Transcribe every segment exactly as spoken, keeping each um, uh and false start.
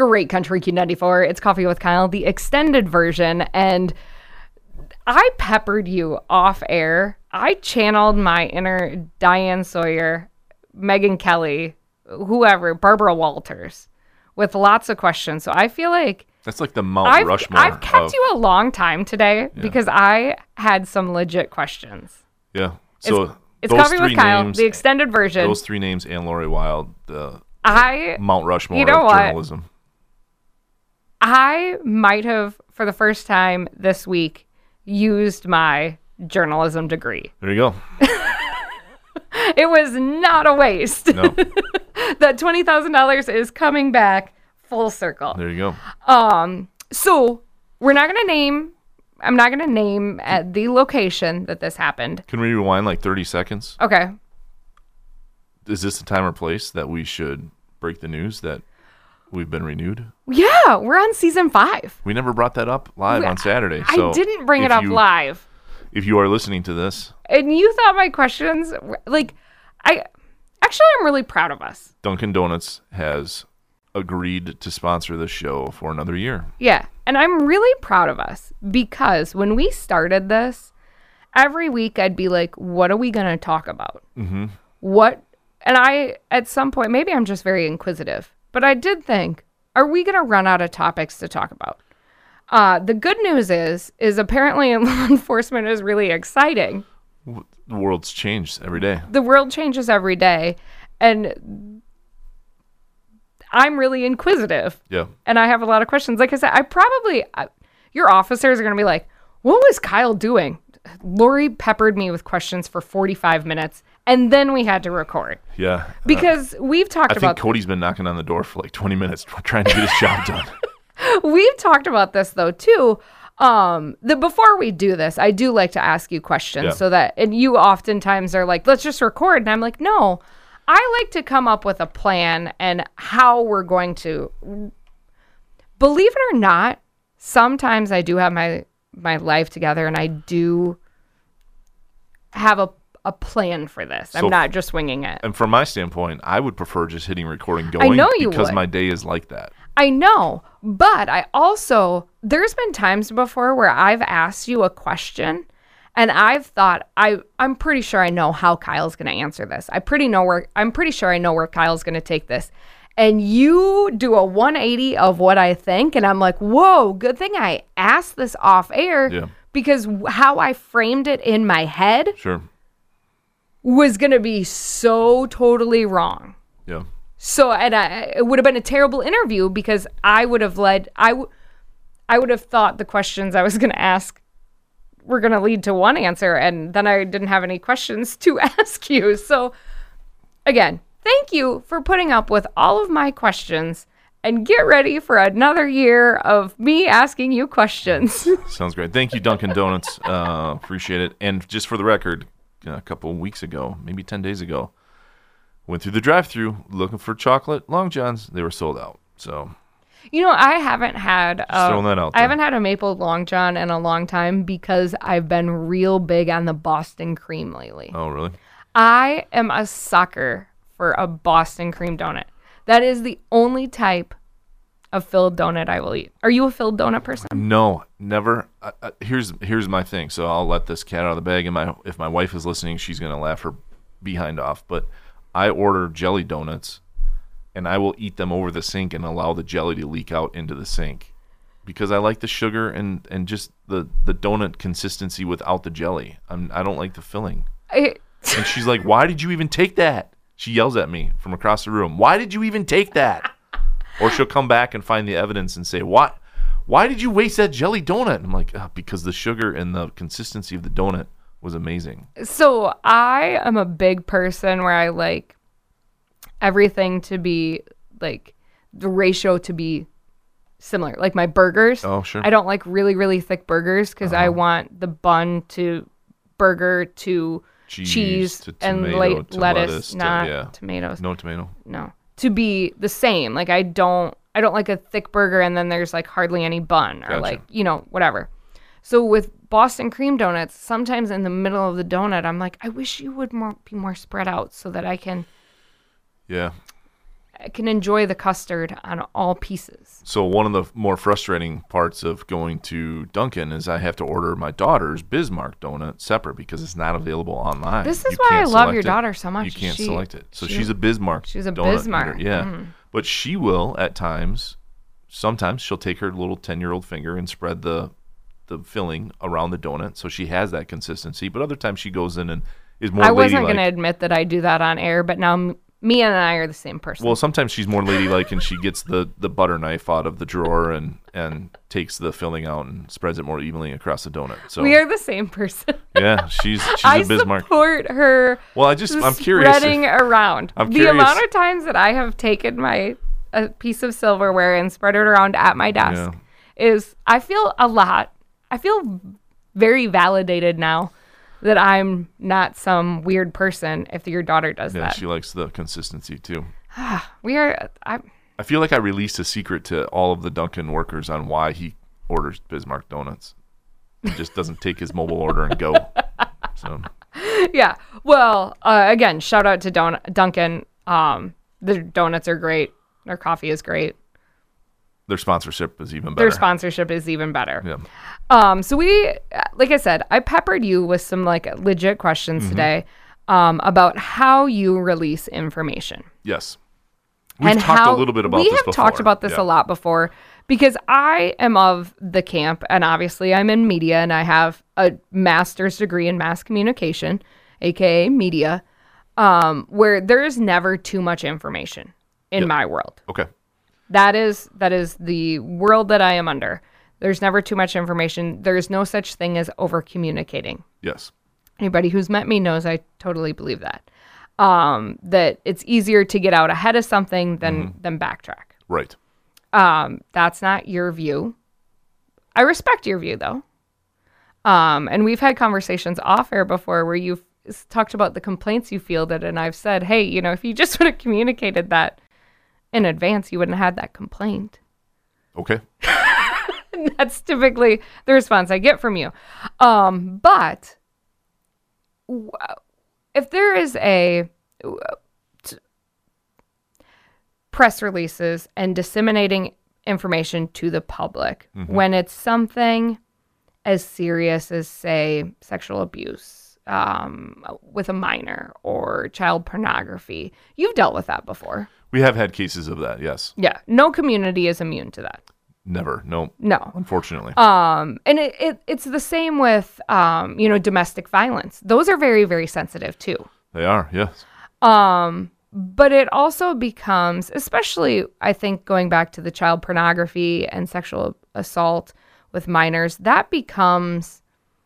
Great Country Q ninety-four. It's Coffee with Kyle, the extended version. And I peppered you off air. I channeled my inner Diane Sawyer, Megyn Kelly, whoever, Barbara Walters, with lots of questions. So I feel like that's like the Mount I've, Rushmore. I've kept of, you a long time today yeah. because I had some legit questions. Yeah. So it's, it's Coffee with Kyle, names, the extended version. Those three names and Lori Wilde, the, I, the Mount Rushmore you know of what? journalism. I might have, for the first time this week, used my journalism degree. There you go. It was not a waste. No. That twenty thousand dollars is coming back full circle. There you go. Um. So we're not going to name, I'm not going to name at the location that this happened. Can we rewind like thirty seconds? Okay. Is this the time or place that we should break the news that we've been renewed? Yeah, we're on season five. We never brought that up live we, on Saturday. So I didn't bring it up you, live. If you are listening to this. And you thought my questions, were, like, I, actually I'm really proud of us. Dunkin' Donuts has agreed to sponsor this show for another year. Yeah, and I'm really proud of us because when we started this, every week I'd be like, what are we going to talk about? Mm-hmm. What, and I, at some point, maybe I'm just very inquisitive, but I did think, are we going to run out of topics to talk about? Uh, the good news is, is apparently law enforcement is really exciting. The world's changed every day. The world changes every day, and I'm really inquisitive. Yeah. And I have a lot of questions. Like I said, I probably, I, your officers are going to be like, what was Kyle doing? Lori peppered me with questions for forty-five minutes, and then we had to record. Yeah. Because uh, we've talked I about... I think Cody's been knocking on the door for like twenty minutes trying to get his job done. We've talked about this, though, too. Um, the before we do this, I do like to ask you questions yeah. so that, and you oftentimes are like, let's just record. And I'm like, no, I like to come up with a plan and how we're going to, believe it or not, sometimes I do have my, my life together and I do have a, a plan for this. I'm so, not just winging it. And from my standpoint, I would prefer just hitting record and going I know you because would. my day is like that. I know, but I also, there's been times before where I've asked you a question and I've thought, I, I'm pretty sure I know how Kyle's going to answer this. I pretty know where, I'm pretty sure I know where Kyle's going to take this. And you do a one eighty of what I think. And I'm like, whoa, good thing I asked this off air yeah. because how I framed it in my head sure. was going to be so totally wrong. Yeah. So, and I, it would have been a terrible interview because I would have led, I, w- I would have thought the questions I was going to ask were going to lead to one answer, and then I didn't have any questions to ask you. So, again, thank you for putting up with all of my questions, and get ready for another year of me asking you questions. Sounds great. Thank you, Dunkin' Donuts. Uh, appreciate it. And just for the record, a couple of weeks ago, maybe ten days ago, went through the drive-thru looking for chocolate Long Johns. They were sold out. So, you know, I haven't had just throwing that out there. I haven't had a maple Long John in a long time because I've been real big on the Boston cream lately. Oh, really? I am a sucker for a Boston cream donut. That is the only type of filled donut I will eat. Are you a filled donut person? No, never. Uh, uh, here's here's my thing. So I'll let this cat out of the bag. And my if my wife is listening, she's gonna laugh her behind off. But I order jelly donuts, and I will eat them over the sink and allow the jelly to leak out into the sink, because I like the sugar and, and just the, the donut consistency without the jelly. I'm I don't like the filling. I, and she's like, "Why did you even take that?" She yells at me from across the room. "Why did you even take that?" Or she'll come back and find the evidence and say, "What? Why did you waste that jelly donut?" And I'm like, oh, because the sugar and the consistency of the donut was amazing. So I am a big person where I like everything to be like the ratio to be similar. Like my burgers. Oh, sure. I don't like really, really thick burgers because uh-huh. I want the bun to burger to cheese, cheese to and tomato, la- to lettuce, lettuce not to, yeah. tomatoes. No tomato. No. To be the same. Like I don't I don't like a thick burger and then there's like hardly any bun or Gotcha. like, you know, whatever. So with Boston cream donuts, sometimes in the middle of the donut, I'm like, I wish you would more, be more spread out so that I can. Yeah. can enjoy the custard on all pieces. So one of the more frustrating parts of going to Dunkin' is I have to order my daughter's Bismarck donut separate because it's not available online. This is You why I can't love select your it. daughter so much. You can't She- select it. So she- she's a Bismarck. she's a donut Bismarck. eater. Yeah, Mm. but she will at times. Sometimes she'll take her little ten-year-old finger and spread the the filling around the donut, so she has that consistency. But other times she goes in and is more I wasn't ladylike. going to admit that I do that on air, but now m- me and I are the same person. Well, sometimes she's more ladylike and she gets the, the butter knife out of the drawer and, and takes the filling out and spreads it more evenly across the donut. So we are the same person. yeah, she's she's I a Bismarck. support her. Well, I just I'm curious. Spreading if- around. I'm the curious- amount of times that I have taken my a piece of silverware and spread it around at my desk Yeah. is I feel a lot. I feel very validated now that I'm not some weird person if your daughter does yeah, that. she likes the consistency too. We are. I, I feel like I released a secret to all of the Dunkin' workers on why he orders Bismarck donuts. He just doesn't take his mobile order and go. So yeah. Well, uh, again, shout out to Don- Dunkin'. Um, the donuts are great. Their coffee is great. their sponsorship is even better. Their sponsorship is even better. Yeah. Um, so we, like I said, I peppered you with some like legit questions Mm-hmm. today um, about how you release information. Yes. We've and talked how a little bit about we this have before. talked about this Yeah. a lot before because I am of the camp, and obviously I'm in media, and I have a master's degree in mass communication, aka media, um, where there is never too much information in Yep. my world. Okay. That is that is the world that I am under. There's never too much information. There's no such thing as over communicating. Yes. Anybody who's met me knows I totally believe that. Um, that it's easier to get out ahead of something than Mm-hmm. than backtrack. Right. Um, that's not your view. I respect your view though. Um, and we've had conversations off air before where you've s- talked about the complaints you fielded, and I've said, hey, you know, if you just would have communicated that in advance, you wouldn't have had that complaint. Okay. That's typically the response I get from you. Um, but w- if there is a w- t- press releases and disseminating information to the public when it's something as serious as, say, sexual abuse um, with a minor or child pornography, you've dealt with that before. We have had cases of that. Yes. Yeah, no community is immune to that. Never. No. No. Unfortunately. Um, and it, it it's the same with um, you know, domestic violence. Those are very, very sensitive too. They are. Yes. Um, but it also becomes, especially I think going back to the child pornography and sexual assault with minors, that becomes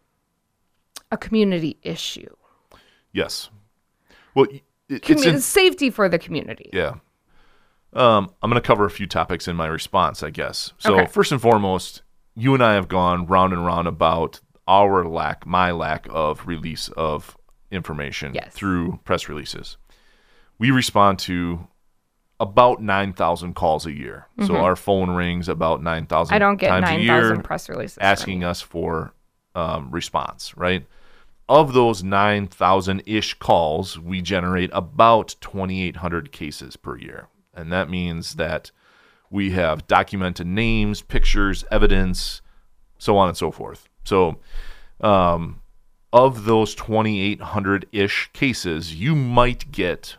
a community issue. Yes. Well, y- it, Commu- it's in, safety for the community. yeah. Um, I'm going to cover a few topics in my response, I guess. So Okay. first and foremost, you and I have gone round and round about our lack, my lack of release of information Yes. through press releases. We respond to about nine thousand calls a year. So our phone rings about nine thousand Mm-hmm. I don't get times a nine year thousand press releases. from asking you. us for um, response, right? Of those nine thousand-ish calls, we generate about twenty-eight hundred cases per year. And that means that we have documented names, pictures, evidence, so on and so forth. So um, of those twenty-eight hundred-ish cases, you might get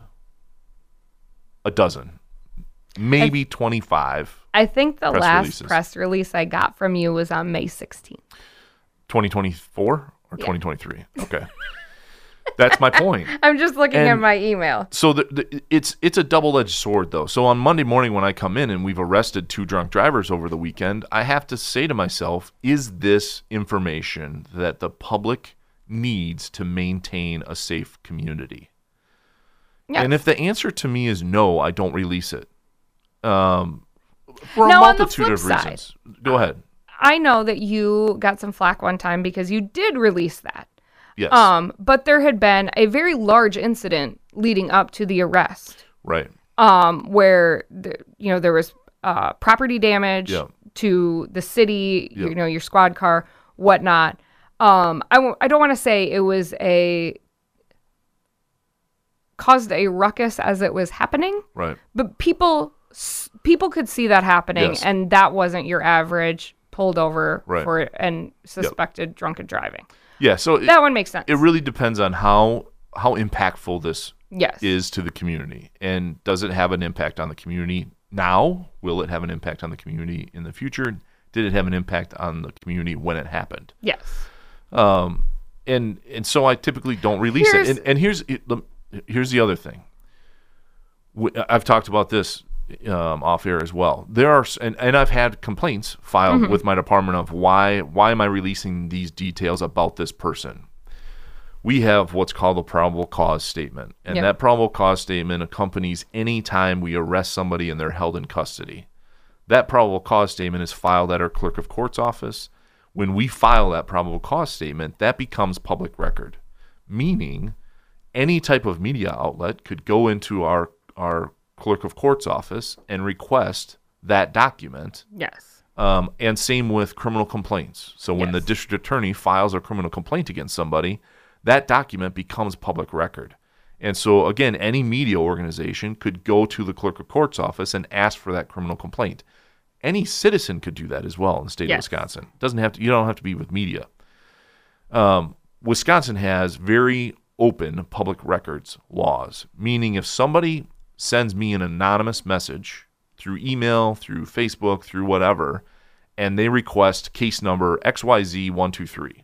a dozen, maybe twenty-five. I think the press last releases. press release I got from you was on May sixteenth. twenty twenty-four or twenty twenty-three? Okay. That's my point. I'm just looking at And- my email. So the, the, it's it's a double-edged sword, though. So on Monday morning when I come in and we've arrested two drunk drivers over the weekend, I have to say to myself, is this information that the public needs to maintain a safe community? Yes. And if the answer to me is no, I don't release it. Um, for Now, a on the multitude flip of side, reasons. Go ahead. I know that you got some flack one time because you did release that. Yes. Um, but there had been a very large incident leading up to the arrest, right. um, where the, you know there was uh, property damage Yeah. to the city, Yeah. you know, your squad car, whatnot. Um, I w- I don't want to say it was a caused a ruckus as it was happening. Right. But people people could see that happening, Yes. and that wasn't your average pulled over Right. for and suspected drunken driving. Yeah, so it, That one makes sense. it really depends on how how impactful this yes. is to the community. And does it have an impact on the community now? Will it have an impact on the community in the future? Did it have an impact on the community when it happened? Yes. Um, and and so I typically don't release Here's- it. And, and here's here's the other thing. W- I've talked about this um, off air as well. There are and, and I've had complaints filed Mm-hmm. with my department of why why am I releasing these details about this person? We have what's called a probable cause statement, and Yep. that probable cause statement accompanies any time we arrest somebody and they're held in custody. That probable cause statement is filed at our clerk of court's office. When we file that probable cause statement, that becomes public record, meaning any type of media outlet could go into our our clerk of court's office and request that document. Yes. Um, and same with criminal complaints. So when the Yes. district attorney files a criminal complaint against somebody, that document becomes public record. And so, again, any media organization could go to the clerk of court's office and ask for that criminal complaint. Any citizen could do that as well in the state Yes. of Wisconsin. Doesn't have to. You don't have to be with media. Um, Wisconsin has very open public records laws, meaning if somebody sends me an anonymous message through email, through Facebook, through whatever, and they request case number X Y Z one two three,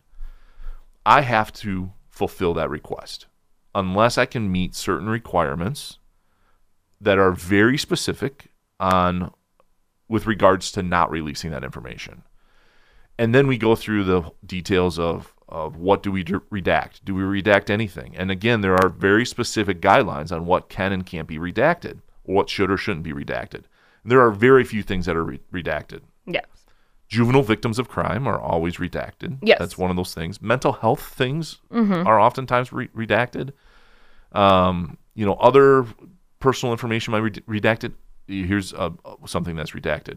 I have to fulfill that request unless I can meet certain requirements that are very specific on with regards to not releasing that information. And then we go through the details of, of what do we d- redact? Do we redact anything? And again, there are very specific guidelines on what can and can't be redacted, or what should or shouldn't be redacted. There are very few things that are re- redacted. Yes. Juvenile victims of crime are always redacted. Yes. That's one of those things. Mental health things Mm-hmm. are oftentimes re- redacted. Um, you know, other personal information might be redacted. Here's uh, something that's redacted.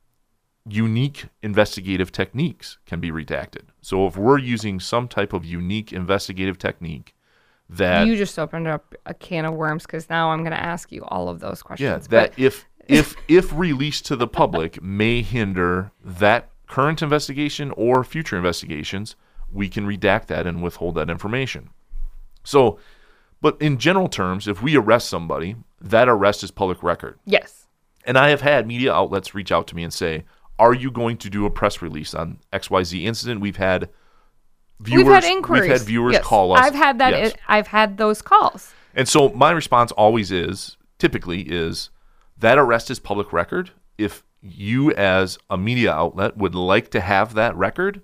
Unique investigative techniques can be redacted. So if we're using some type of unique investigative technique that You just opened up a can of worms because now I'm going to ask you all of those questions. yeah, but- that if if if released to the public may hinder that current investigation or future investigations, we can redact that and withhold that information. So, but in general terms, if we arrest somebody, that arrest is public record. Yes. And I have had media outlets reach out to me and say, "Are you going to do a press release on X Y Z incident?" We've had viewers, We've had inquiries. we've had viewers Yes. call us. I've had that. Yes. I've had those calls. And so my response always is, typically is, that arrest is public record. If you as a media outlet would like to have that record,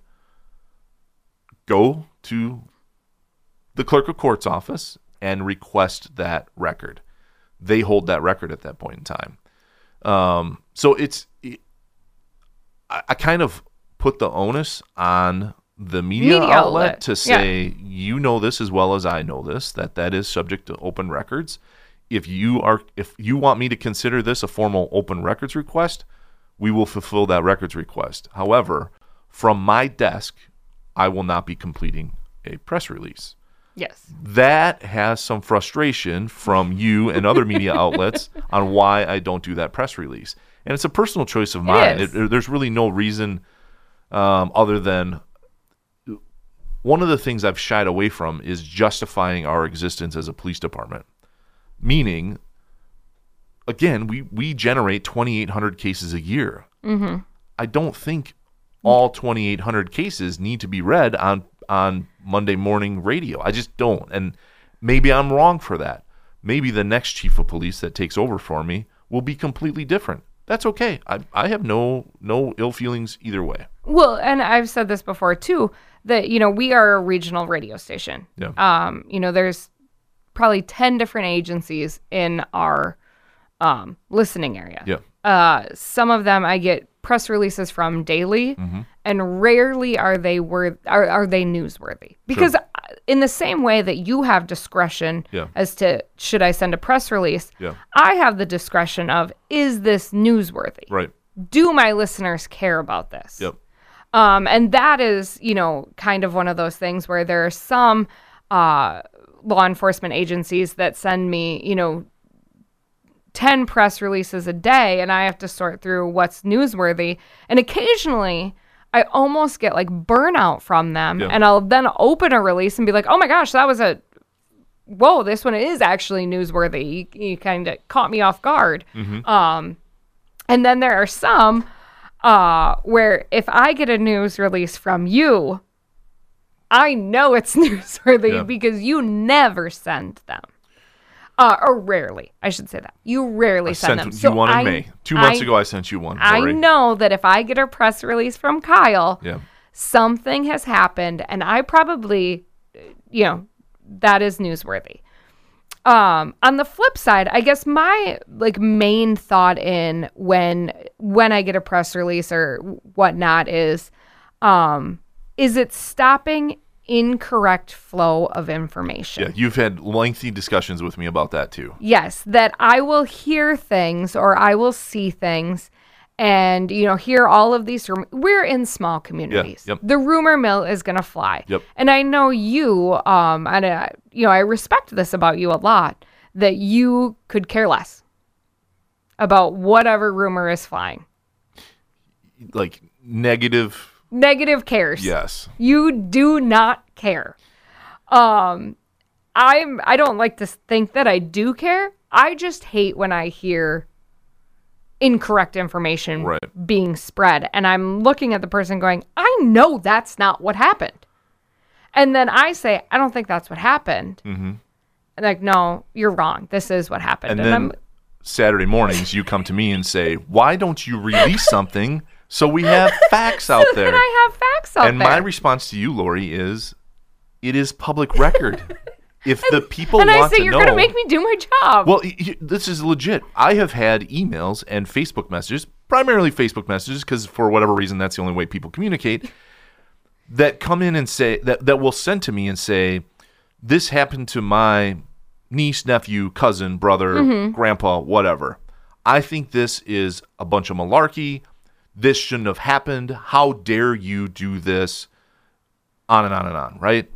go to the clerk of court's office and request that record. They hold that record at that point in time. Um, so it's, it, I, I kind of put the onus on the media, Media outlet, outlet. to say, you know this as well as I know this, that that is subject to open records. If you are, if you want me to consider this a formal open records request, we will fulfill that records request. However, from my desk, I will not be completing a press release. Yes. That has some frustration from you and other media outlets on why I don't do that press release. And it's a personal choice of mine. is. It, there's really no reason um, other than one of the things I've shied away from is justifying our existence as a police department. Meaning, again, we, we generate twenty-eight hundred cases a year. Mm-hmm. I don't think all twenty-eight hundred cases need to be read on on Monday morning radio. I just don't. And maybe I'm wrong for that. Maybe the next chief of police that takes over for me will be completely different. That's okay. I I have no no ill feelings either way. Well, and I've said this before too, that, you know, we are a regional radio station. Yeah. Um, you know, there's probably ten different agencies in our um, listening area. Yeah. Uh, some of them I get press releases from daily, Mm-hmm. and rarely are they worth are, are they newsworthy. Because Sure. in the same way that you have discretion Yeah. as to should I send a press release, Yeah. I have the discretion of, is this newsworthy? Right. Do my listeners care about this? Yep. Um, and that is, you know, kind of one of those things where there are some uh, law enforcement agencies that send me, you know, ten press releases a day, and I have to sort through what's newsworthy. And occasionally I almost get like burnout from them. Yeah. And I'll then open a release and be like, oh my gosh, that was a, whoa, this one is actually newsworthy. You, you kind of caught me off guard. Mm-hmm. Um, and then there are some uh, where if I get a news release from you, I know it's newsworthy yeah. because you never send them. Uh, or rarely, I should say that. You rarely I send sent them. You so one in I, May. Two months I, ago, I sent you one. I Lori. know that if I get a press release from Kyle, yeah. something has happened, and I probably, you know, that is newsworthy. Um, on the flip side, I guess my like main thought in when when I get a press release or whatnot is, um, is it stopping incorrect flow of information? Yeah, you've had lengthy discussions with me about that too. Yes, that I will hear things or I will see things and, you know, hear all of these. Rum- We're in small communities. Yeah, yep. The rumor mill is going to fly. Yep. And I know you, um, and, uh, you know, I respect this about you a lot, that you could care less about whatever rumor is flying. Like negative... Negative cares. Yes. You do not care. Um, I'm, I don't like to think that I do care. I just hate when I hear incorrect information right. being spread. And I'm looking at the person going, I know that's not what happened. And then I say, I don't think that's what happened. Mm-hmm. And like, no, you're wrong. This is what happened. And, and then I'm, Saturday mornings, you come to me and say, why don't you release something so we have facts out so there? Then I have facts out and there. And my response to you, Lori, is it is public record. If and, the people and want I say, to you're know, going to make me do my job. Well, y- this is legit. I have had emails and Facebook messages, primarily Facebook messages, because for whatever reason, that's the only way people communicate, that come in and say, that, that will send to me and say, this happened to my niece, nephew, cousin, brother, mm-hmm. grandpa, whatever. I think this is a bunch of malarkey. This shouldn't have happened. How dare you do this? On and on and on, right?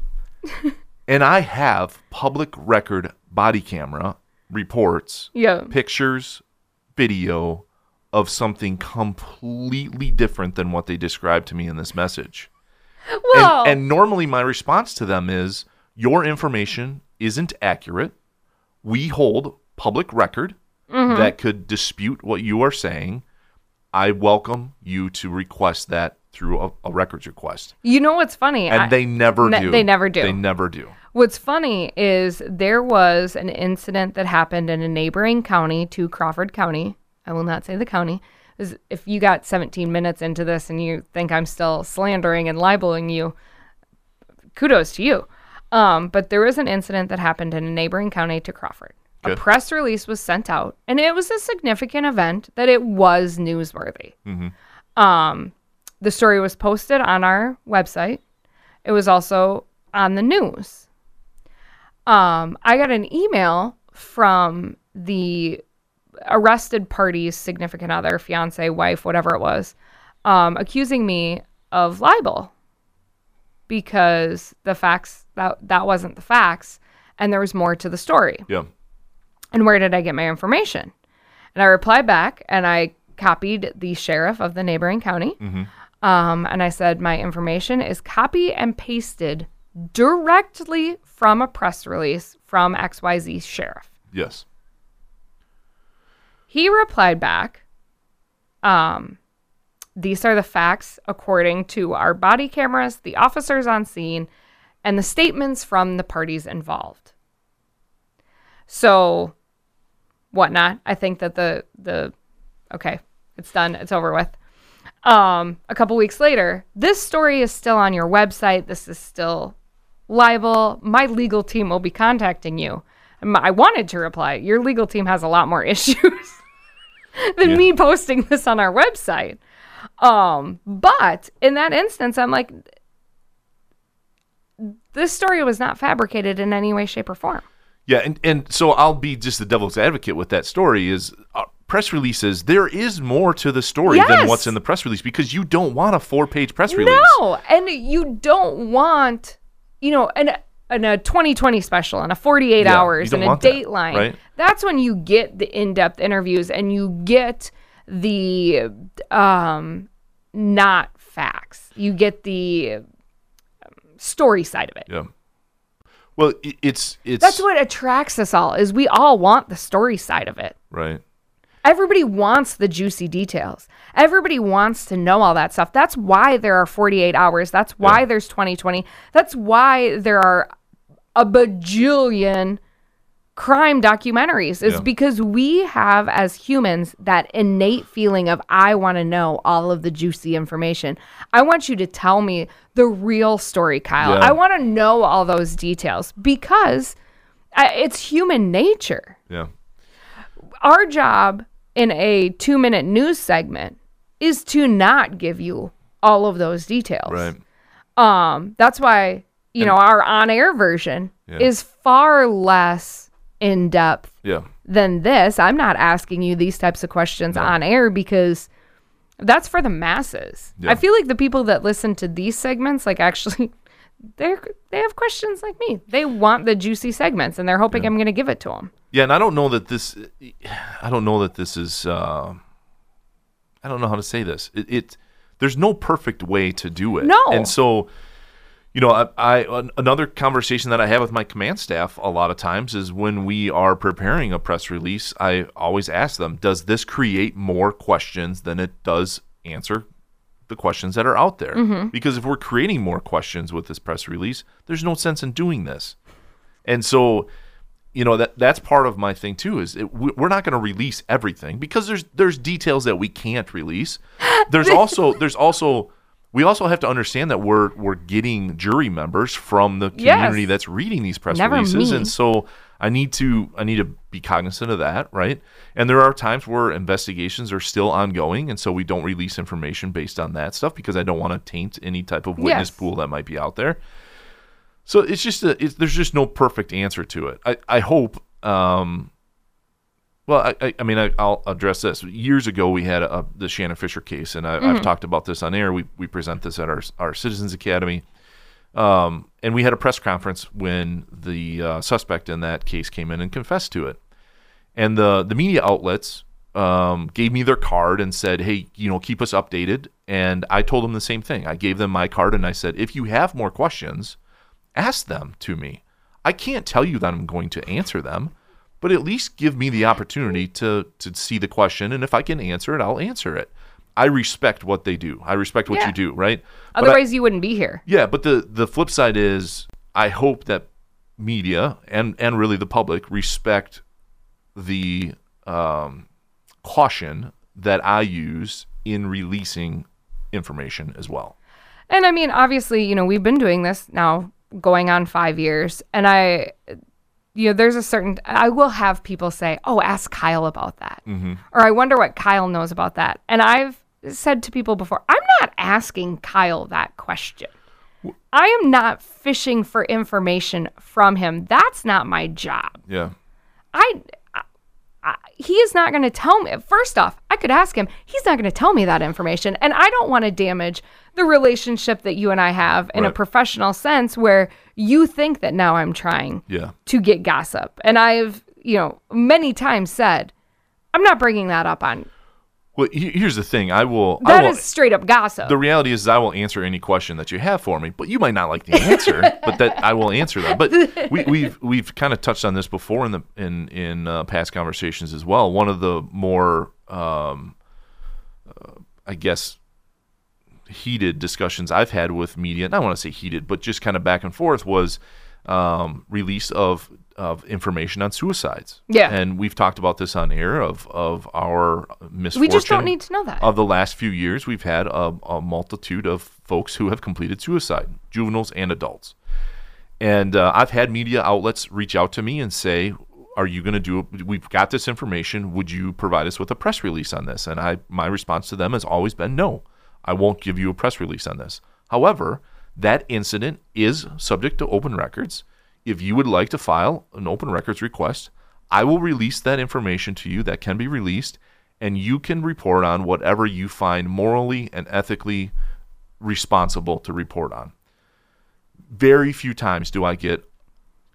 And I have public record body camera reports, yeah. pictures, video of something completely different than what they described to me in this message. Well, and, and normally my response to them is, your information isn't accurate. We hold public record mm-hmm. that could dispute what you are saying. I welcome you to request that through a, a records request. You know what's funny? And I, they never ne- do. They never do. They never do. What's funny is there was an incident that happened in a neighboring county to Crawford County. I will not say the county. If you got seventeen minutes into this and you think I'm still slandering and libeling you, kudos to you. Um, but there was an incident that happened in a neighboring county to Crawford. Okay. A press release was sent out, and it was a significant event that it was newsworthy. Mm-hmm. Um, the story was posted on our website. It was also on the news. Um, I got an email from the arrested party's significant other, fiance, wife, whatever it was, um, accusing me of libel because the facts, that, that wasn't the facts, and there was more to the story. Yeah. And where did I get my information? And I replied back, and I copied the sheriff of the neighboring county. Mm-hmm. Um, and I said, my information is copy and pasted directly from a press release from X Y Z sheriff. Yes. He replied back, um, these are the facts according to our body cameras, the officers on scene, and the statements from the parties involved. So, whatnot. I think that the, the, okay, it's done. It's over with. Um, a couple weeks later, this story is still on your website. This is still libel. My legal team will be contacting you. I wanted to reply. Your legal team has a lot more issues than yeah. me posting this on our website. Um, but in that instance, I'm like, this story was not fabricated in any way, shape, or form. Yeah, and, and so I'll be just the devil's advocate with that story is uh, press releases, there is more to the story yes. than what's in the press release because you don't want a four-page press release. No, and you don't want, you know, and in a twenty twenty special and a forty-eight Yeah, hours you don't and a want that, Dateline, right? that's when you get the in-depth interviews and you get the um, not facts. You get the um, story side of it. Yeah. Well, it, it's it's That's what attracts us all, is we all want the story side of it. right. Everybody wants the juicy details. Everybody wants to know all that stuff. That's why there are forty-eight hours. That's why Yeah. there's twenty twenty. That's why there are a bajillion crime documentaries, is Yeah. because we have, as humans, that innate feeling of, I want to know all of the juicy information. I want you to tell me the real story, Kyle. Yeah. I want to know all those details because uh, it's human nature. Yeah. Our job in a two minute news segment is to not give you all of those details. Right. Um, that's why, you know, our on air version Yeah. is far less in depth Yeah. than this. I'm not asking you these types of questions No. on air because that's for the masses. Yeah. I feel like the people that listen to these segments, like actually, they're they have questions like me. They want the juicy segments, and they're hoping I'm going to give it to them. Yeah, and I don't know that this. I don't know that this is. Uh, I don't know how to say this. It, it. There's no perfect way to do it. No. And so, you know, I, I an- another conversation that I have with my command staff a lot of times is when we are preparing a press release. I always ask them, does this create more questions than it does answer the questions that are out there? Mm-hmm. Because if we're creating more questions with this press release, there's no sense in doing this. And so, you know, that that's part of my thing too, is it, we- we're not going to release everything because there's there's details that we can't release. There's also there's also we also have to understand that we're we're getting jury members from the community Yes. that's reading these press Never releases, me. and so I need to I need to be cognizant of that, right? And there are times where investigations are still ongoing, and so we don't release information based on that stuff because I don't want to taint any type of witness Yes. pool that might be out there. So it's just a, it's, there's just no perfect answer to it. I I hope. Um, well, I I, I mean I, I'll address this. Years ago, we had a, the Shannon Fisher case, and I, I've talked about this on air. We we present this at our our Citizens Academy, um, and we had a press conference when the uh, suspect in that case came in and confessed to it, and the the media outlets um, gave me their card and said, hey, you know, keep us updated. And I told them the same thing. I gave them my card and I said, if you have more questions, ask them to me. I can't tell you that I'm going to answer them, but at least give me the opportunity to to see the question, and if I can answer it, I'll answer it. I respect what they do. I respect what Yeah. you do, right? But I- Otherwise, you wouldn't be here. yeah, but the the flip side is I hope that media and and really the public respect the um, caution that I use in releasing information as well. And I mean, obviously, you know, we've been doing this now going on five years. And I, you know, there's a certain, I will have people say, oh, ask Kyle about that. Mm-hmm. Or I wonder what Kyle knows about that. And I've said to people before, I'm not asking Kyle that question. I am not fishing for information from him. That's not my job. Yeah. I, I, I he is not going to tell me. First off, I could ask him. He's not going to tell me that information. And I don't want to damage the relationship that you and I have in a Right. professional sense where you think that now I'm trying Yeah. to get gossip. And I've, you know, many times said, I'm not bringing that up on. Well, he- here's the thing. I will. That I will, is straight up gossip. The reality is, I will answer any question that you have for me, but you might not like the answer. But that I will answer them. But we, we've we've kind of touched on this before in the in in uh, past conversations as well. One of the more, um, uh, I guess, heated discussions I've had with media, and I don't want to say heated, but just kind of back and forth, was um, release of of information on suicides. Yeah. And we've talked about this on air of of our misfortune. we just don't need to know that. Of the last few years, we've had a, a multitude of folks who have completed suicide, juveniles and adults. And uh, I've had media outlets reach out to me and say, are you going to do, we've got this information, would you provide us with a press release on this? And I, my response to them has always been, no, I won't give you a press release on this. However, that incident is subject to open records. If you would like to file an open records request, I will release that information to you that can be released, and you can report on whatever you find morally and ethically responsible to report on. Very few times do I get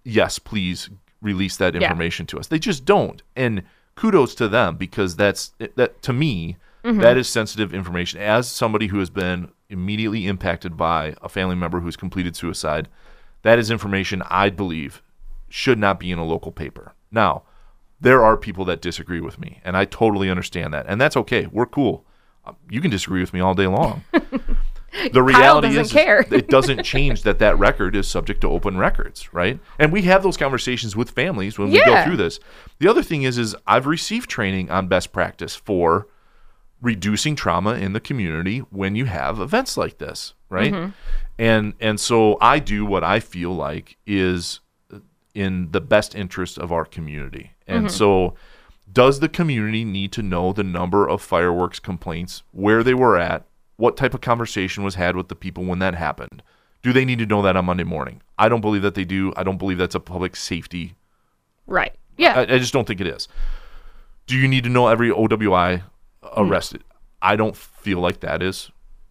yes, please release that information yeah. to us. They just don't. And kudos to them, because that's that to me, mm-hmm. that is sensitive information. As somebody who has been immediately impacted by a family member who's completed suicide, that is information I believe should not be in a local paper. Now, there are people that disagree with me, and I totally understand that. And that's okay. We're cool. You can disagree with me all day long. The reality is, is it doesn't change that that record is subject to open records, right? And we have those conversations with families when yeah. we go through this. The other thing is, is I've received training on best practice for reducing trauma in the community when you have events like this, right? Mm-hmm. And and so I do what I feel like is in the best interest of our community. And mm-hmm. so does the community need to know the number of fireworks complaints, where they were at, what type of conversation was had with the people when that happened? Do they need to know that on Monday morning? I don't believe that they do. I don't believe that's a public safety. Right. Yeah. I, I just don't think it is. Do you need to know every O W I arrested? Mm. I don't feel like that is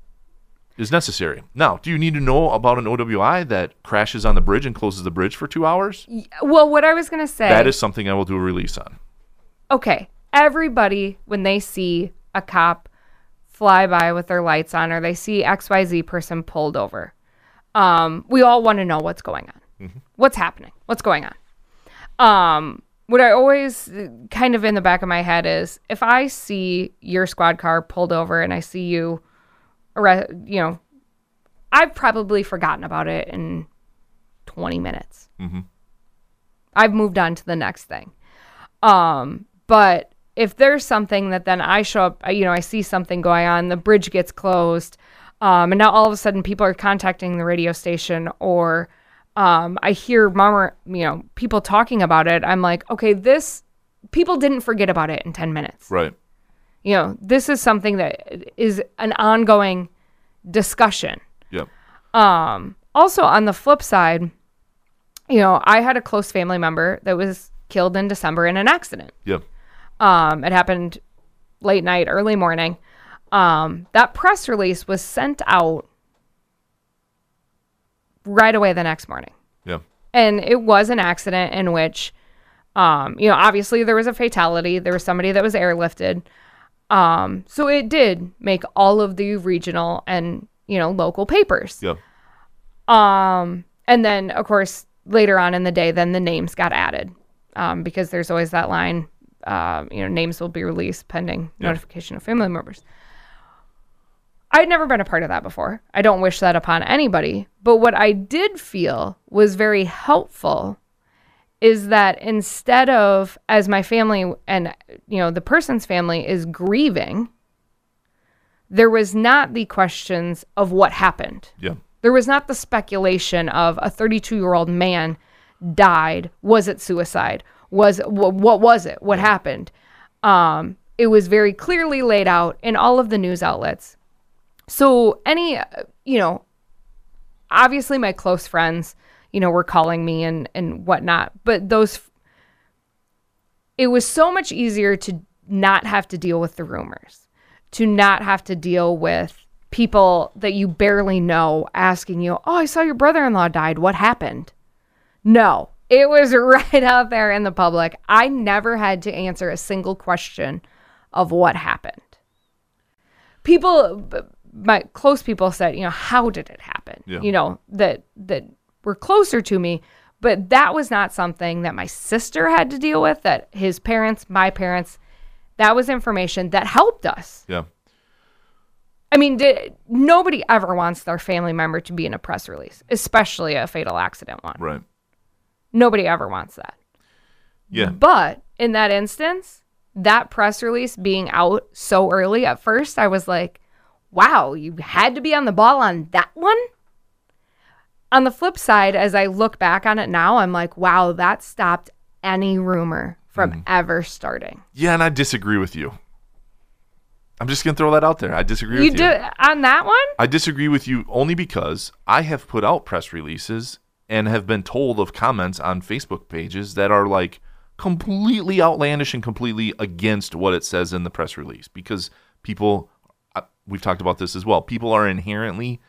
is necessary. Now, do you need to know about an O W I that crashes on the bridge and closes the bridge for two hours? Well, what I was going to say. That is something I will do a release on. Okay. Everybody, when they see a cop fly by with their lights on, or they see X Y Z person pulled over, um, we all want to know what's going on. Mm-hmm. What's happening? What's going on? Um, what I always kind of in the back of my head is, if I see your squad car pulled over and I see you, you know, I've probably forgotten about it in twenty minutes. Mm-hmm. I've moved on to the next thing. Um, but if there's something that then I show up, you know, I see something going on, the bridge gets closed, um, and now all of a sudden people are contacting the radio station, or um, I hear mama, you know, people talking about it. I'm like, okay, this, people didn't forget about it in ten minutes. Right. You know, this is something that is an ongoing discussion. Yep. Um, also, on the flip side, you know, I had a close family member that was killed in December in an accident. Yep. Um, it happened late night, early morning. Um, that press release was sent out right away the next morning. Yeah. And it was an accident in which, um, you know, obviously there was a fatality. There was somebody that was airlifted. Um, so it did make all of the regional and, you know, local papers. Yeah. Um, and then, of course, later on in the day, then the names got added, um, because there's always that line, uh, you know, names will be released pending yeah. notification of family members. I'd never been a part of that before. I don't wish that upon anybody. But what I did feel was very helpful is that instead of, as my family and, you know, the person's family is grieving, there was not the questions of what happened. Yeah. There was not the speculation of a thirty-two-year-old man died. Was it suicide? Was wh- what was it? What yeah. happened? Um, it was very clearly laid out in all of the news outlets. So any, you know, obviously my close friends, you know, were calling me and, and whatnot, but those, it was so much easier to not have to deal with the rumors, to not have to deal with people that you barely know asking you, oh, I saw your brother-in-law died. What happened? No, it was right out there in the public. I never had to answer a single question of what happened. People, my close people said, you know, how did it happen? Yeah. You know, that, that were closer to me, but that was not something that my sister had to deal with, that his parents, my parents, that was information that helped us. Yeah. I mean, did, nobody ever wants their family member to be in a press release, especially a fatal accident one. Right. Nobody ever wants that. Yeah. But in that instance, that press release being out so early, at first I was like, wow, you had to be on the ball on that one? On the flip side, as I look back on it now, I'm like, wow, that stopped any rumor from mm. ever starting. Yeah, and I disagree with you. I'm just going to throw that out there. I disagree you with you. You do on that one? I disagree with you only because I have put out press releases and have been told of comments on Facebook pages that are like completely outlandish and completely against what it says in the press release, because people, we've talked about this as well, people are inherently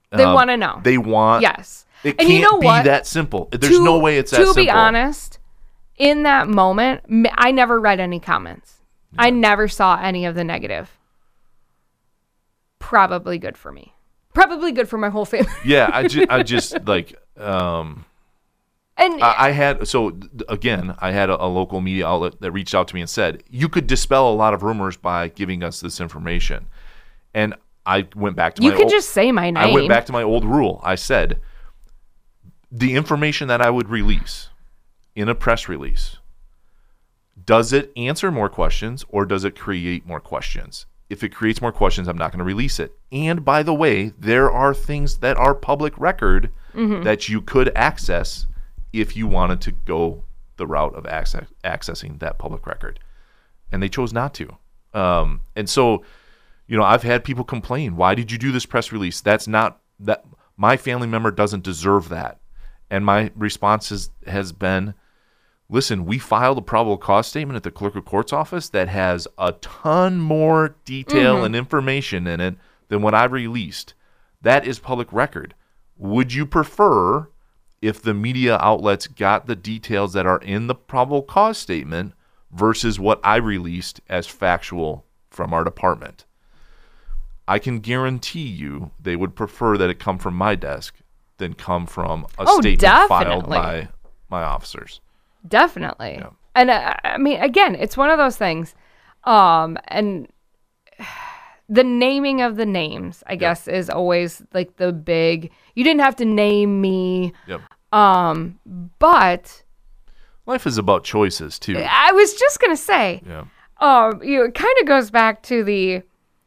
They Um, want to know. They want. Yes. It And can't you know be what? that simple. There's to, no way it's that to simple. be honest, in that moment, m- I never read any comments. Yeah. I never saw any of the negative. Probably good for me. Probably good for my whole family. Yeah, I just, I just like, um, and I, I had, so th- again, I had a, a local media outlet that reached out to me and said, you could dispel a lot of rumors by giving us this information. And I went back to you my could old, just say my name. I went back to my old rule. I said, the information that I would release in a press release, does it answer more questions or does it create more questions? If it creates more questions, I'm not going to release it. And by the way, there are things that are public record mm-hmm. that you could access if you wanted to go the route of access, accessing that public record. And they chose not to. Um, and so, you know, I've had people complain, why did you do this press release? That's not, that my family member doesn't deserve that. And my response is, has been, listen, we filed a probable cause statement at the clerk of court's office that has a ton more detail mm-hmm. and information in it than what I released. That is public record. Would you prefer if the media outlets got the details that are in the probable cause statement versus what I released as factual from our department? I can guarantee you they would prefer that it come from my desk than come from a oh, statement definitely. filed by my officers. Definitely. Yeah. And uh, I mean, again, it's one of those things. Um, and the naming of the names, I guess, yep. is always like the big, you didn't have to name me. Yep. Um, but life is about choices too. I was just going to say, yeah. um, you know, it kind of goes back to the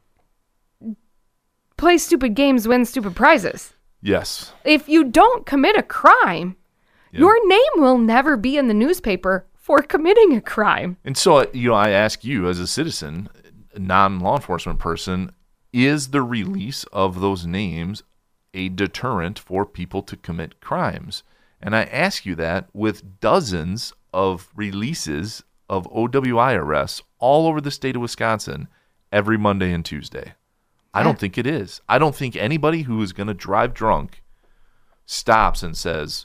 play stupid games, win stupid prizes. Yes. If you don't commit a crime, yep. your name will never be in the newspaper for committing a crime. And so, you know, I ask you as a citizen, non-law enforcement person, is the release of those names a deterrent for people to commit crimes? And I ask you that with dozens of releases of O W I arrests all over the state of Wisconsin every Monday and Tuesday. I don't think it is. I don't think anybody who is going to drive drunk stops and says,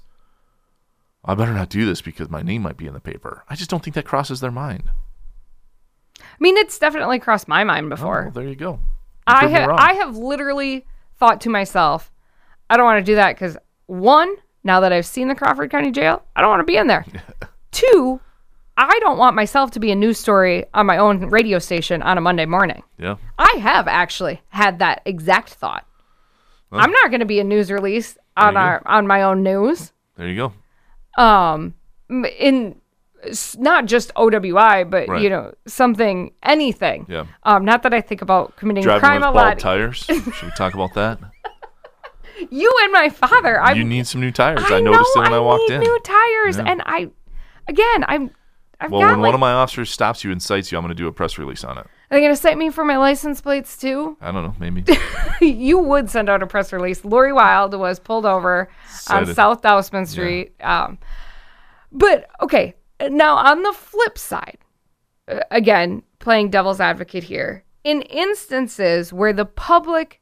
I better not do this because my name might be in the paper. I just don't think that crosses their mind. I mean, it's definitely crossed my mind before. Oh, well, there you go. You I have I have literally thought to myself, I don't want to do that because, one, now that I've seen the Crawford County Jail, I don't want to be in there. Two, I don't want myself to be a news story on my own radio station on a Monday morning. Yeah. I have actually had that exact thought. Well, I'm not going to be a news release on our go. on my own news. There you go. Um, in not just O W I, but right. you know, something, anything. Yeah. Um, not that I think about committing Driving crime with a bald lot. tires. Should we talk about that? You and my father. You I'm, need some new tires. I, I noticed know, it when I, I walked need in. New tires, yeah. and I, again, I'm. I've well, got, when like, one of my officers stops you and cites you, I'm going to do a press release on it. Are they going to cite me for my license plates too? I don't know, maybe. You would send out a press release. Lori Wild was pulled over Cited. on South Dousman Street. Yeah. Um, but, okay, now on the flip side, uh, again, playing devil's advocate here, in instances where the public,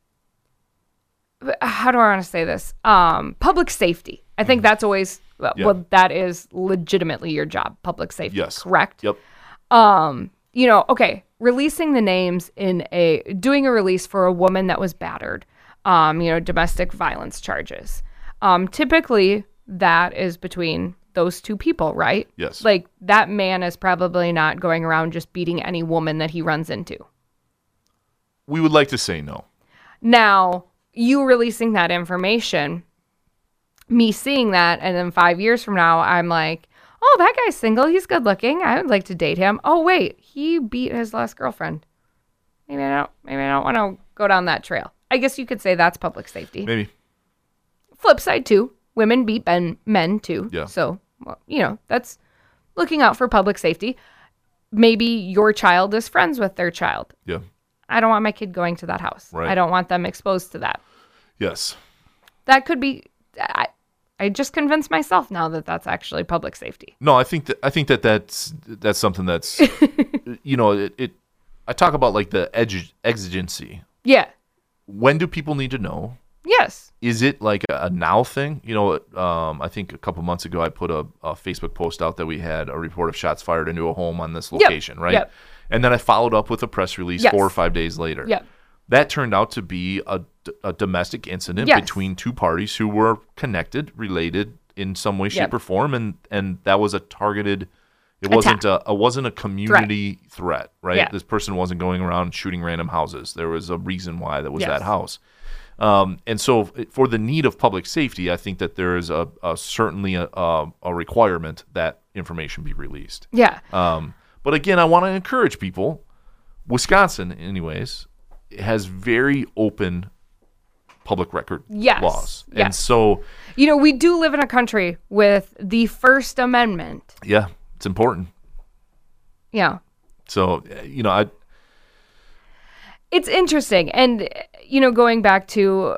how do I want to say this? Um, public safety. I think that's always... Well, yeah. well, that is legitimately your job, public safety, yes. correct? Yep. Um, you know, okay, releasing the names in a, doing a release for a woman that was battered, um, you know, domestic violence charges. Um, typically, that is between those two people, right? Yes. Like, that man is probably not going around just beating any woman that he runs into. We would like to say no. Now, you releasing that information... me seeing that, and then five years from now, I'm like, oh, that guy's single. He's good looking. I would like to date him. Oh, wait, he beat his last girlfriend. Maybe I don't, maybe I don't want to go down that trail. I guess you could say that's public safety. Maybe. Flip side, too. Women beat men, men too. Yeah. So, well, you know, that's looking out for public safety. Maybe your child is friends with their child. Yeah. I don't want my kid going to that house. Right. I don't want them exposed to that. Yes. That could be... I, I just convinced myself now that that's actually public safety. No, I think that I think that that's that's something that's you know it, it. I talk about like the edge exigency. Yeah. When do people need to know? Yeah. Yes. Is it like a, a now thing? You know, um, I think a couple months ago I put a, a Facebook post out that we had a report of shots fired into a home on this location, yep. right? Yep. And then I followed up with a press release yes. four or five days later. Yep. That turned out to be a, a domestic incident yes. between two parties who were connected, related in some way, shape, yep. or form, and and that was a targeted. It Attack. wasn't a it wasn't a community threat, threat right? Yeah. This person wasn't going around shooting random houses. There was a reason why that was yes. that house. Um, and so, for the need of public safety, I think that there is a, a certainly a, a, a requirement that information be released. Yeah. Um, but again, I want to encourage people. Wisconsin, anyways, has very open public record yes. laws, yes. and so you know we do live in a country with the First Amendment. Yeah, it's important. Yeah. So you know, I. It's interesting, and you know, going back to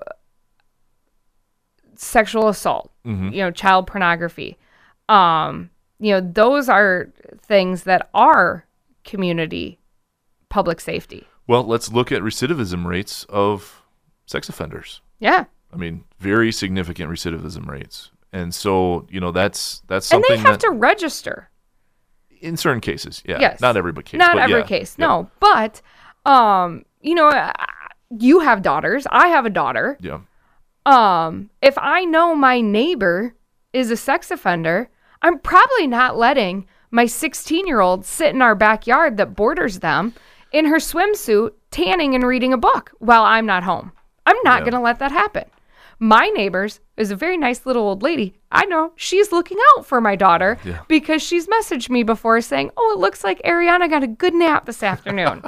sexual assault, Mm-hmm. you know, child pornography, um, you know, those are things that are community public safety. Well, let's look at recidivism rates of sex offenders. Yeah. I mean, very significant recidivism rates. And so, you know, that's that's And something they have that to register. in certain cases, yeah. Yes. Not every case. Not but every yeah. case, Yeah. no. But, um, you know, uh, you have daughters. I have a daughter. Yeah. Um, if I know my neighbor is a sex offender, I'm probably not letting my sixteen-year-old sit in our backyard that borders them in her swimsuit, tanning and reading a book while I'm not home. I'm not Yeah. going to let that happen. My neighbors is a very nice little old lady. I know she's looking out for my daughter Yeah. because she's messaged me before saying, oh, it looks like Ariana got a good nap this afternoon.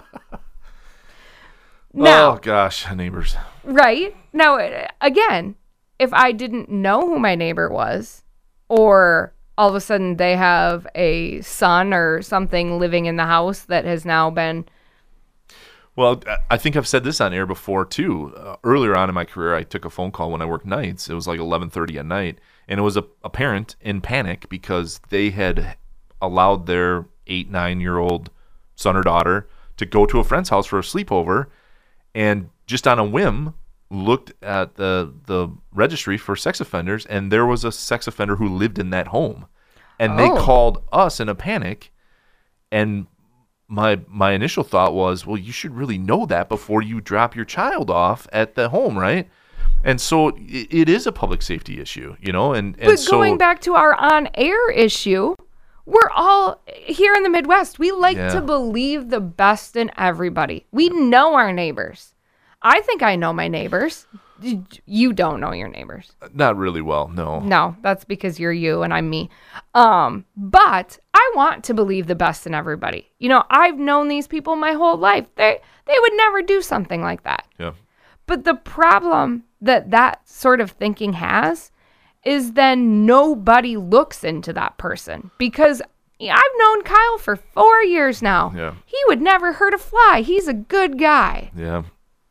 Now, oh gosh, neighbors. right? Now, uh, again, if I didn't know who my neighbor was, or all of a sudden they have a son or something living in the house that has now been... Well, I think I've said this on air before too. Uh, earlier on in my career, I took a phone call when I worked nights. It was like eleven thirty at night, and it was a, a parent in panic because they had allowed their eight, nine-year-old son or daughter to go to a friend's house for a sleepover, and just on a whim looked at the the registry for sex offenders, and there was a sex offender who lived in that home, and they Oh. called us in a panic, and my my initial thought was, well, you should really know that before you drop your child off at the home, right? And so it, it is a public safety issue, you know, and, and But so going back to our on-air issue, we're all here in the Midwest. We like Yeah. to believe the best in everybody. We know our neighbors. I think I know my neighbors. You don't know your neighbors. not really well, no. No, that's because you're you and I'm me. Um, but I want to believe the best in everybody. You know, I've known these people my whole life. They they would never do something like that. Yeah. But the problem that that sort of thinking has is then nobody looks into that person, because I've known Kyle for four years now. Yeah. He would never hurt a fly. He's a good guy. Yeah.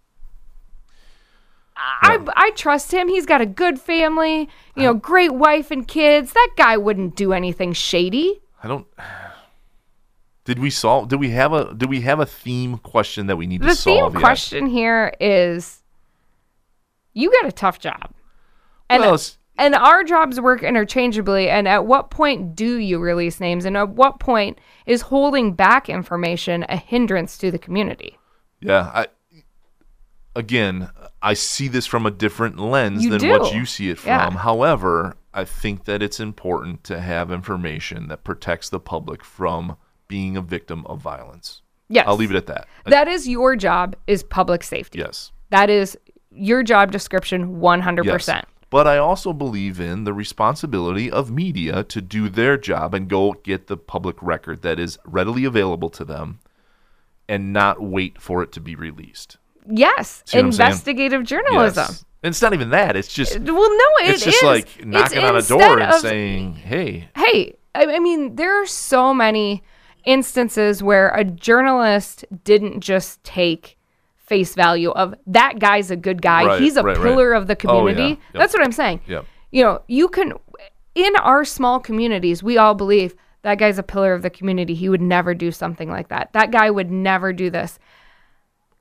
I, I trust him. He's got a good family, you know, great wife and kids. That guy wouldn't do anything shady. I don't Did we solve did we have a did we have a theme question that we need The to solve theme yet? question here is, you got a tough job. And, Well, it's- and our jobs work interchangeably. And at what point do you release names? And at what point is holding back information a hindrance to the community? Yeah, I again, I see this from a different lens You than do. what you see it from. Yeah. However, I think that it's important to have information that protects the public from being a victim of violence. Yes. I'll leave it at that. That is your job, is public safety. Yes. That is your job description one hundred percent. Yes. But I also believe in the responsibility of media to do their job and go get the public record that is readily available to them and not wait for it to be released. Yes. See what I'm saying? Investigative journalism. Yes. And it's not even that. It's just Well, no, it it's just is. like It's knocking on a instead door and of- saying, "Hey, Hey, I I mean, there are so many instances where a journalist didn't just take face value of that guy's a good guy. Right, He's a right, right. pillar of the Oh, community. yeah. Yep. That's what I'm saying. Yep. You know, you can, in our small communities, we all believe that guy's a pillar of the community. He would never do something like that. That guy would never do this.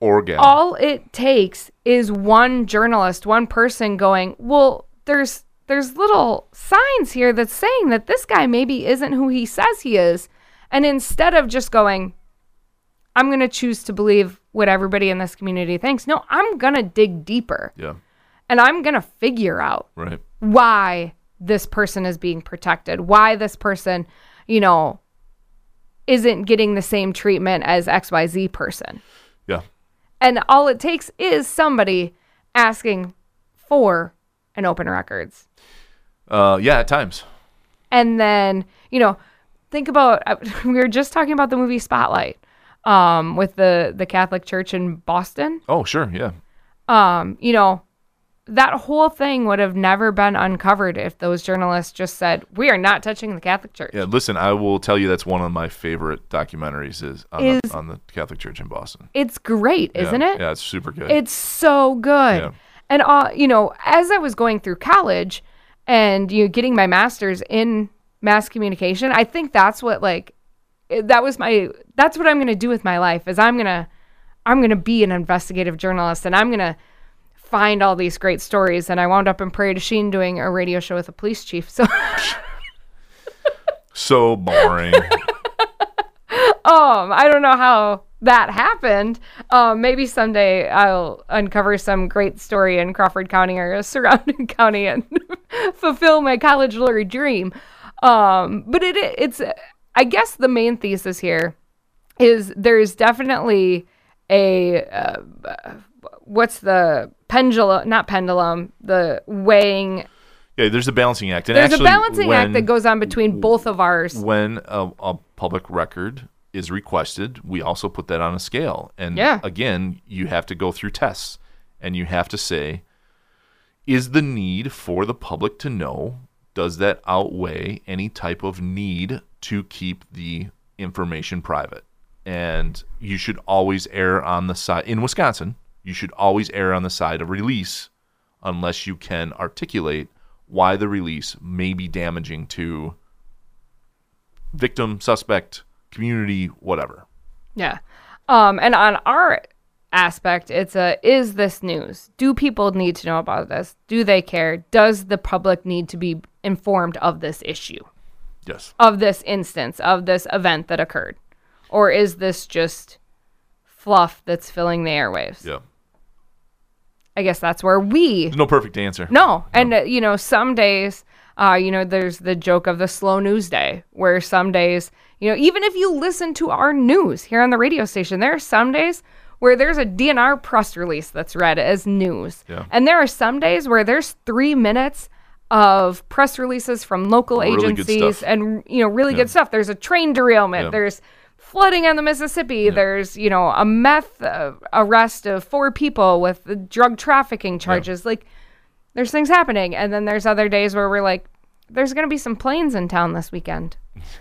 or gal. All it takes is one journalist, one person going, well, there's there's little signs here that's saying that this guy maybe isn't who he says he is. And instead of just going, I'm going to choose to believe what everybody in this community thinks. No, I'm going to dig deeper. Yeah. And I'm going to figure out right. why this person is being protected, why this person, you know, isn't getting the same treatment as X Y Z person. Yeah. And all it takes is somebody asking for an open records. Uh, yeah, at times. And then, you know, think about, we were just talking about the movie Spotlight um, with the, the Catholic Church in Boston. Oh, sure. Yeah. Um, you know, that whole thing would have never been uncovered if those journalists just said, we are not touching the Catholic Church. Yeah, listen, I will tell you that's one of my favorite documentaries is on, is, the, on the Catholic Church in Boston. It's great, yeah, isn't it? Yeah, it's super good. It's so good. Yeah. And, uh, you know, as I was going through college and, you know, getting my master's in mass communication, I think that's what, like, that was my, that's what I'm going to do with my life is I'm going to, I'm going to be an investigative journalist and I'm going to find all these great stories. And I wound up in Prairie du Chien doing a radio show with a police chief. So, so boring. um, I don't know how that happened. Um, maybe someday I'll uncover some great story in Crawford County or a surrounding county and fulfill my college lawyer dream. Um, but it it's, I guess the main thesis here is there's definitely a, uh, what's the pendulum, not pendulum, the weighing. Yeah, there's a balancing act. And there's actually, a balancing when, act that goes on between both of ours. When a, a public record is requested, we also put that on a scale. And yeah. again, you have to go through tests and you have to say, is the need for the public to know, does that outweigh any type of need to keep the information private? And you should always err on the side, in Wisconsin, you should always err on the side of release unless you can articulate why the release may be damaging to victim, suspect, community, whatever. Yeah. Um, and on our aspect, it's a, is this news? Do people need to know about this? Do they care? Does the public need to be informed of this issue? Yes. Of this instance, of this event that occurred? Or is this just fluff that's filling the airwaves? Yeah. I guess that's where we... There's no perfect answer. No. And, uh, you know, some days, uh, you know, there's the joke of the slow news day, where some days, you know, even if you listen to our news here on the radio station, there are some days where there's a D N R press release that's read as news. Yeah. And there are some days where there's three minutes of press releases from local really agencies and, you know, really yeah. good stuff. There's a train derailment. Yeah. There's flooding on the Mississippi. Yeah. There's, you know, a meth uh, arrest of four people with the drug trafficking charges. Yeah. Like, there's things happening. And then there's other days where we're like, there's going to be some planes in town this weekend.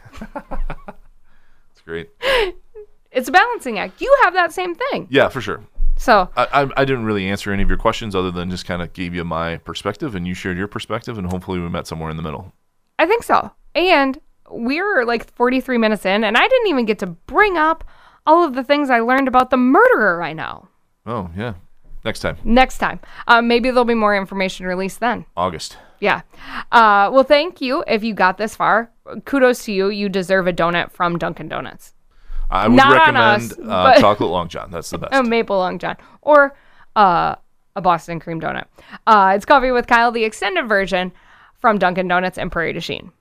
It's great. It's a balancing act. You have that same thing. Yeah, for sure. So I, I, I didn't really answer any of your questions other than just kind of gave you my perspective and you shared your perspective and hopefully we met somewhere in the middle. I think so. And we're like forty-three minutes in and I didn't even get to bring up all of the things I learned about the murderer I know. Oh, yeah. Next time. Next time. Um, maybe there'll be more information released then. August. Yeah. Uh, well, thank you if you got this far. Kudos to you. You deserve a donut from Dunkin' Donuts. I would Not recommend us, uh, chocolate Long John. That's the best. A maple Long John. Or uh, a Boston cream donut. Uh, it's Coffee with Kyle, the extended version from Dunkin' Donuts and Prairie du Chien.